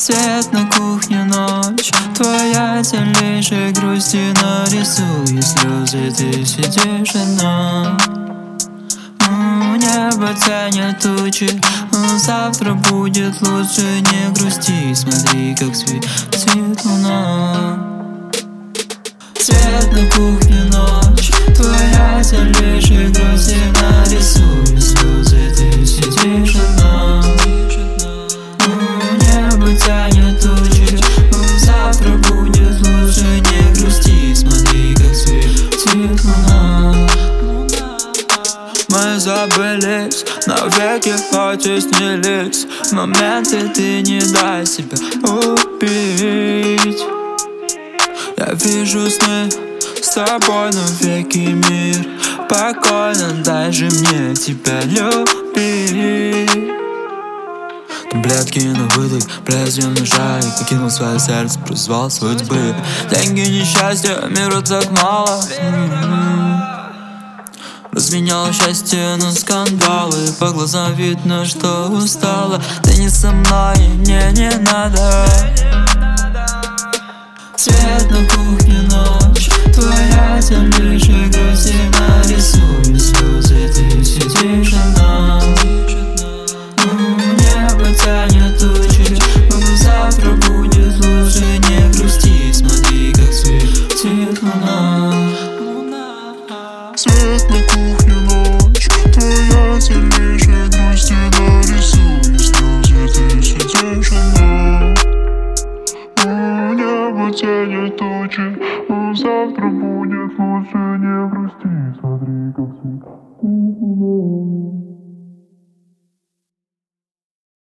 Свет на кухне, ночь, твоя тень лишь и грусти нарисует слезы, ты сидишь одна. Небо тянет тучи, завтра будет лучше, не грусти, смотри, как светит луна. Свет на кухне, ночь, твоя тень лишь и грусти нарисует слезы, ты сидишь одна. Небо тянет тучи, завтра будет лучше, не грусти, смотри, как светит луна. Мы забылись, навеки хоть и снились моменты, ты не дай себя убить. Я вижу сны с тобой, но веки мир покойно, дай же мне тебя любить. Таблетки на выдох, лезвием ножа, и покинул свое сердце, призвал судьбы. Деньги, несчастья, миру так мало. Разменял счастье на скандалы, по глазам видно, что устала. Ты не со мной, мне не надо. Свет на кухне, ночь, твоя тень лишь и грусти нарисует слезы, ты сидишь одна. Небо тянет тучи, завтра будет лучше, не грусти, смотри, как светит луна. Свет на кухне, ночь, твоя тень лишь и грусти нарисует слезы, ты сидишь одна. Небо тянет тучи, завтра будет лучше, не грусти, смотри, как светит луна.